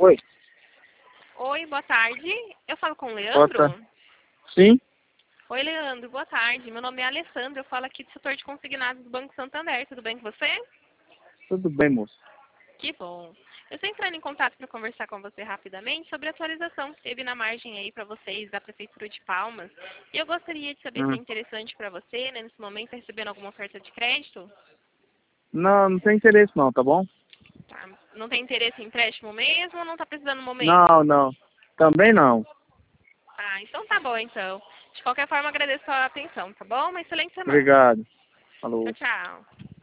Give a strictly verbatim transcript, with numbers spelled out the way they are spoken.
Oi. Oi, boa tarde. Eu falo com o Boa Leandro? tarde. Sim? Oi, Leandro, boa tarde. Meu nome é Alessandra, eu falo aqui do setor de consignados do Banco Santander. Tudo bem com você? Tudo bem, moço. Que bom. Eu estou entrando em contato para conversar com você rapidamente sobre a atualização que teve na margem aí para vocês da Prefeitura de Palmas. E eu gostaria de saber se é Hum. interessante para você, né, nesse momento, tá recebendo alguma oferta de crédito. Não, não tem interesse não, tá bom? Tá? Não tem interesse em empréstimo mesmo ou não está precisando no momento? Não, não. Também não. Ah, então tá bom, então. De qualquer forma, agradeço a atenção, tá bom? Uma excelente semana. Obrigado. Tchau, Falou. tchau.